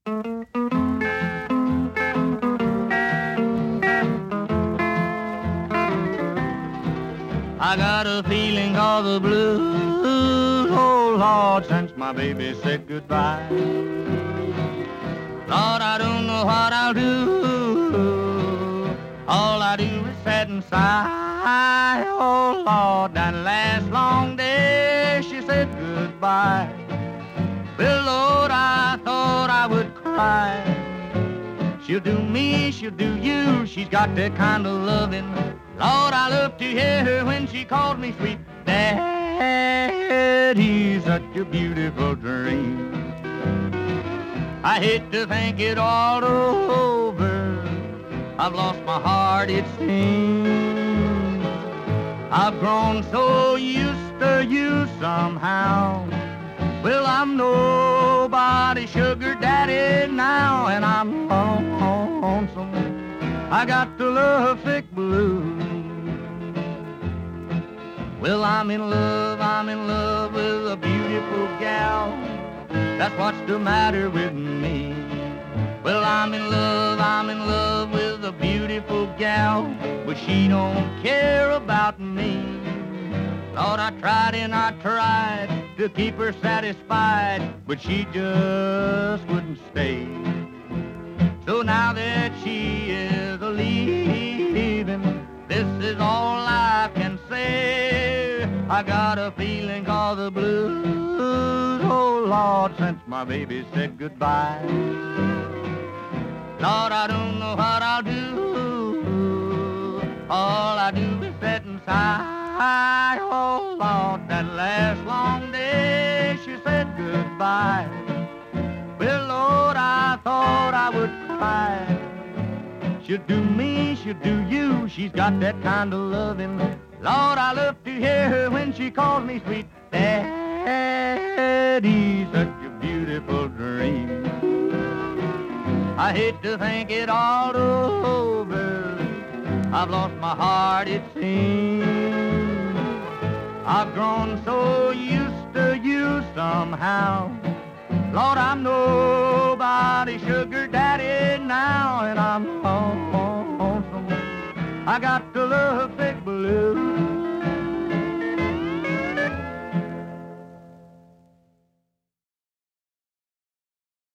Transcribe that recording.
I got a feeling of the blues, oh Lord, since my baby said goodbye. Lord, I don't know what I'll do. All I do is sit and sigh. Oh Lord, that last long day she said goodbye. Well, Lord, I thought I would cry. She'll do me, she'll do you. She's got that kind of loving. Lord, I love to hear her when she called me sweet Daddy. Such a beautiful dream. I hate to think it all over. I've lost my heart, it seems. I've grown so used to you somehow. Well, I'm nobody's sugar daddy now, and I'm lonesome. I got the lovesick blues. Well, I'm in love with a beautiful gal. That's what's the matter with me. Well, I'm in love with a beautiful gal, but she don't care about me. Lord, I tried and I tried to keep her satisfied, but she just wouldn't stay. So now that she is a-leaving, this is all I can say. I got a feeling of the blues, oh Lord, since my baby said goodbye. Lord, I don't know what I'll do. All I do is sit and sigh. Oh Lord, that last long day she said goodbye. Well, Lord, I thought I would cry. She'll do me, she'll do you. She's got that kind of loving. Lord, I love to hear her when she calls me sweet Daddy. Such a beautiful dream. I hate to think it all over. I've lost my heart, it seems. I've grown so used to you somehow. Lord, I'm nobody's sugar daddy now, and I'm lonesome. I got the lovesick blues.